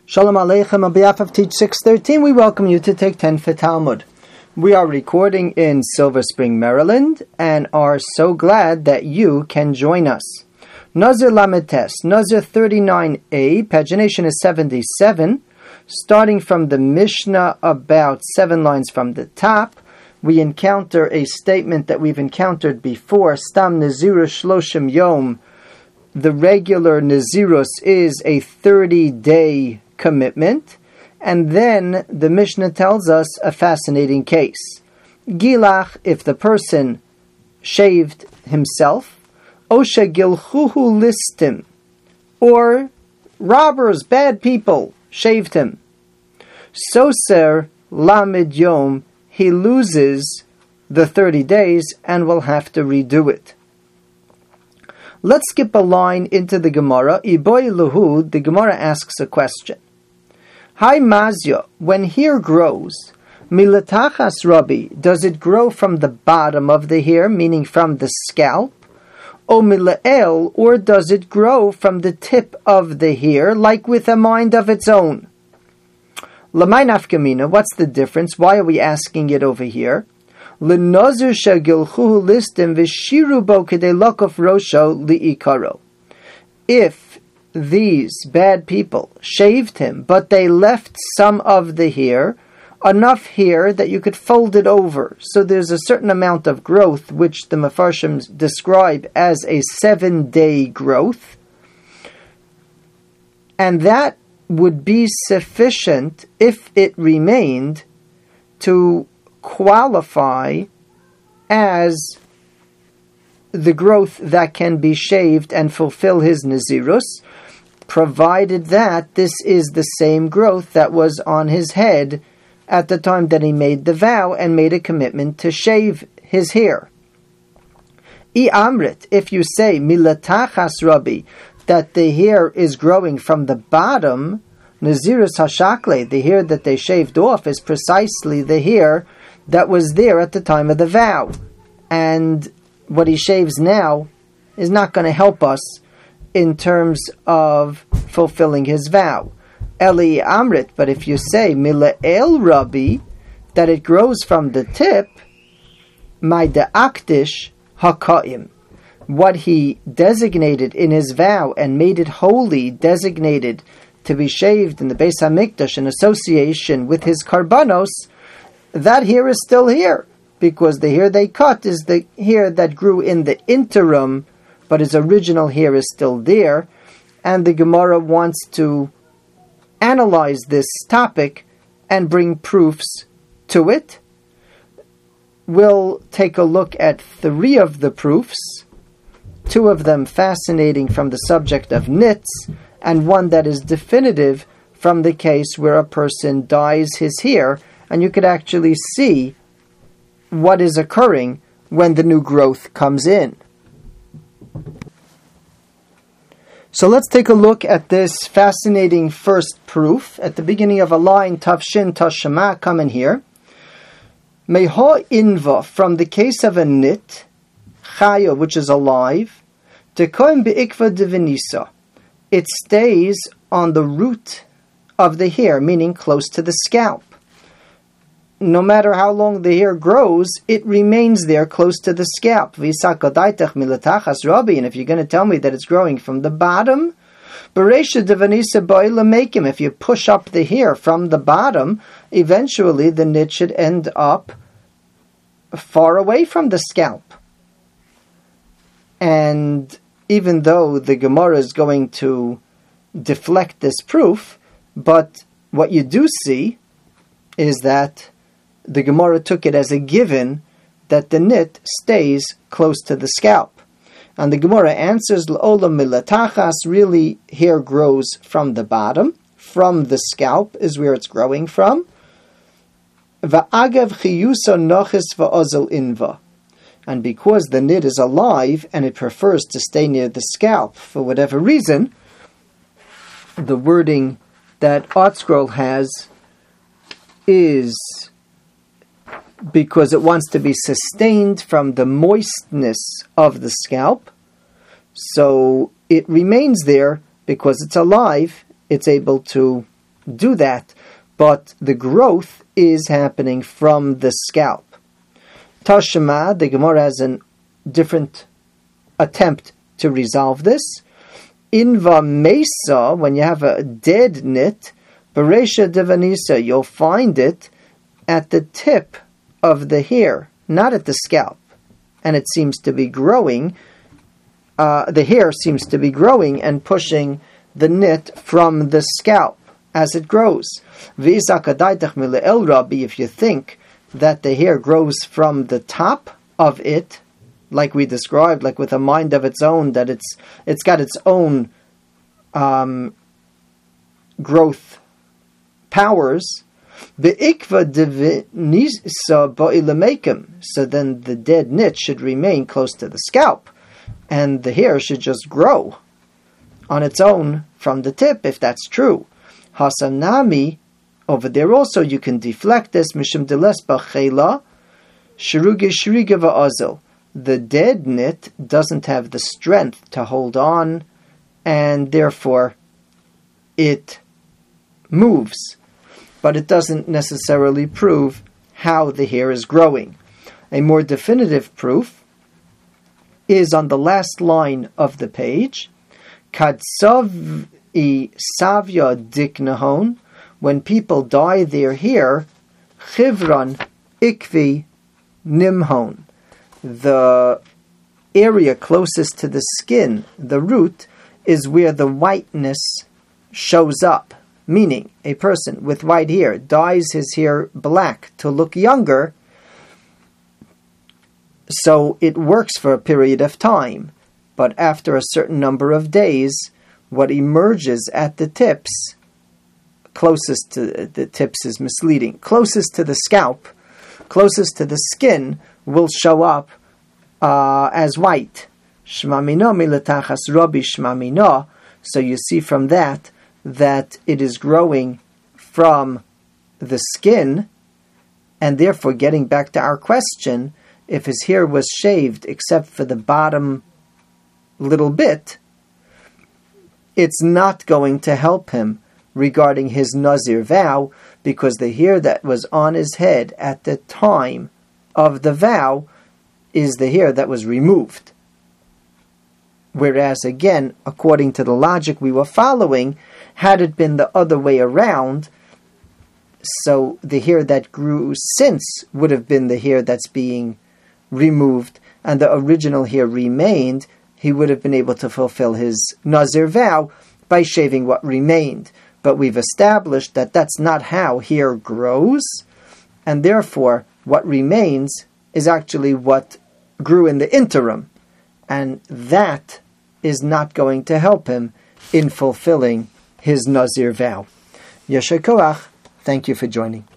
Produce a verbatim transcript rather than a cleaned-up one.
Shalom Aleichem. On behalf of Teach six thirteen, we welcome you to take ten for Talmud. We are recording in Silver Spring, Maryland, and are so glad that you can join us. Nazir Lamed Tes, Nazir thirty-nine A, pagination is seventy-seven. Starting from the Mishnah, about seven lines from the top, we encounter a statement that we've encountered before. Stam Nazirus Shloshim Yom. The regular Nazirus is a thirty-day commitment. And then the Mishnah tells us a fascinating case. Gilach, if the person shaved himself, Osha Gilchuhu Listim, or robbers, bad people, shaved him. Soser Lamed Yom, he loses the thirty days and will have to redo it. Let's skip a line into the Gemara. Iboy Luhu, the Gemara asks a question. Hi Mazya, when hair grows, Milatachas Rabbi, does it grow from the bottom of the hair, meaning from the scalp? O Milael, or does it grow from the tip of the hair, like with a mind of its own? Lamay nafkamina, what's the difference? Why are we asking it over here? L'nazir shagilchuhu listim v'shiru bo kedei lokov rosho li'ikaro. If these bad people shaved him, but they left some of the hair, enough hair that you could fold it over. So there's a certain amount of growth, which the Mefarshim describe as a seven-day growth. And that would be sufficient, if it remained, to qualify as the growth that can be shaved and fulfill his Nazirus, provided that this is the same growth that was on his head at the time that he made the vow and made a commitment to shave his hair. I amrit, if you say milatachas Rabbi, that the hair is growing from the bottom, Nazirus hashakle, the hair that they shaved off, is precisely the hair that was there at the time of the vow. And what he shaves now is not going to help us in terms of fulfilling his vow. Eli Amrit, but if you say Mila'el Rabbi, that it grows from the tip, my de'aktish hakaim, what he designated in his vow and made it holy, designated to be shaved in the Beis HaMikdash in association with his karbanos, that hair is still here, because the hair they cut is the hair that grew in the interim, but his original hair is still there, and the Gemara wants to analyze this topic and bring proofs to it. We'll take a look at three of the proofs, two of them fascinating from the subject of nits, and one that is definitive from the case where a person dyes his hair, and you could actually see what is occurring when the new growth comes in. So let's take a look at this fascinating first proof. At the beginning of a line, Tafshin Tashama, come in here. Meha inva, from the case of a nit, Chaya, which is alive, Tekoim be'ikva divinisa, it stays on the root of the hair, meaning close to the scalp. No matter how long the hair grows, it remains there close to the scalp. And if you're going to tell me that it's growing from the bottom, if you push up the hair from the bottom, eventually the nit should end up far away from the scalp. And even though the Gemara is going to deflect this proof, but what you do see is that the Gemara took it as a given that the nit stays close to the scalp. And the Gemara answers, L'olam milatachas, really hair grows from the bottom, from the scalp is where it's growing from. Va'agav chiyusa nochis va'ozel inva. And because the nit is alive and it prefers to stay near the scalp for whatever reason, the wording that ArtScroll has is because it wants to be sustained from the moistness of the scalp. So it remains there because it's alive, it's able to do that, but the growth is happening from the scalp. Tashma, the Gemara has a different attempt to resolve this. Inva Mesa, when you have a dead nit, Beresha Devanisa, you'll find it at the tip of the hair, not at the scalp. And it seems to be growing, uh, the hair seems to be growing and pushing the nit from the scalp as it grows. If you think that the hair grows from the top of it, like we described, like with a mind of its own, that it's it's got its own um, growth powers, so then the dead nit should remain close to the scalp, and the hair should just grow on its own from the tip, if that's true. Hasanami, over there also you can deflect this. Mishum deles b'chela shruge shriga va'azel. The dead nit doesn't have the strength to hold on, and therefore it moves. But it doesn't necessarily prove how the hair is growing. A more definitive proof is on the last line of the page. Kadsav I savya diknahon, when people dye their hair, chivran ikvi nimhon. The area closest to the skin, the root, is where the whiteness shows up. Meaning, a person with white hair dyes his hair black to look younger, so it works for a period of time. But after a certain number of days, what emerges at the tips, closest to the tips is misleading, closest to the scalp, closest to the skin, will show up uh, as white. Shmamino milatachas Rabbi Shmamino. So you see from that that it is growing from the skin, and therefore, getting back to our question, if his hair was shaved except for the bottom little bit, it's not going to help him regarding his Nazir vow, because the hair that was on his head at the time of the vow is the hair that was removed. Whereas, again, according to the logic we were following, had it been the other way around, so the hair that grew since would have been the hair that's being removed, and the original hair remained, he would have been able to fulfill his Nazir vow by shaving what remained. But we've established that that's not how hair grows, and therefore what remains is actually what grew in the interim, and that is not going to help him in fulfilling his Nazir vow. Yasher Koach, thank you for joining.